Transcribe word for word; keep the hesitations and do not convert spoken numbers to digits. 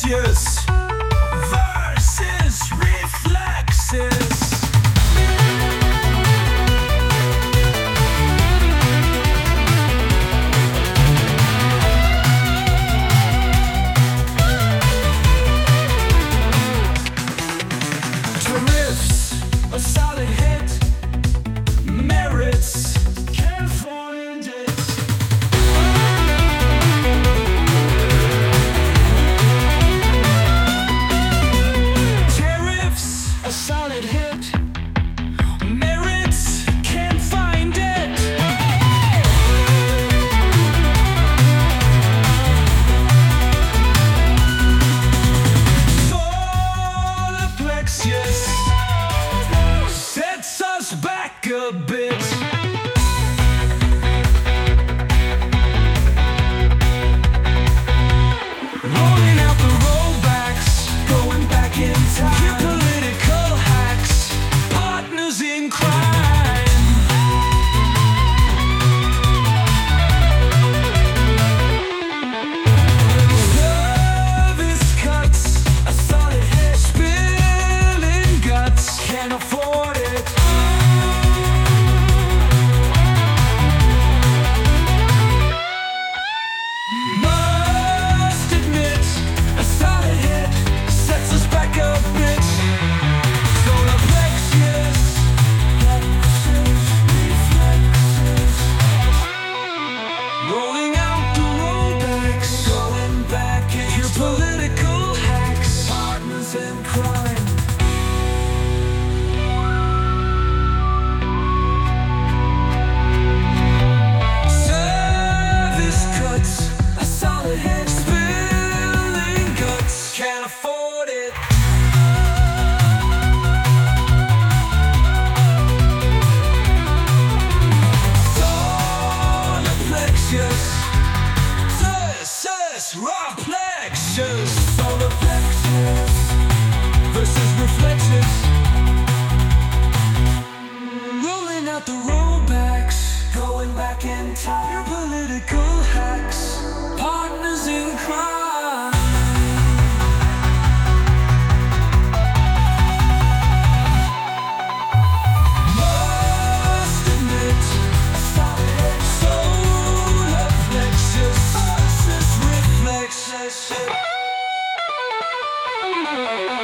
plexus versus reflexes. A solid hit merits can't find it. Tariffs, a solid hit merits can't find it. Solar plexus sets us back a bit. Rolling out the rollbacks, going back in time. Your political hacks, partners in crime. Service cuts, a solid hit. Spilling guts, can't afford it. Must admit, a solid hit sets us back a bit. Solar plexus, plexus, reflexes. Rolling out the rollbacks, going back in your political hacks, partners in crime. Service cuts, a solid hit. Spilling guts, can't afford it. Solar plexus, versus raw plexus. Solar plexus versus reflexes. Rolling out the rollbacks, going back in time. Your political hacks, partners in crime. Must admit, a solid hit. Solar plexus versus reflexes.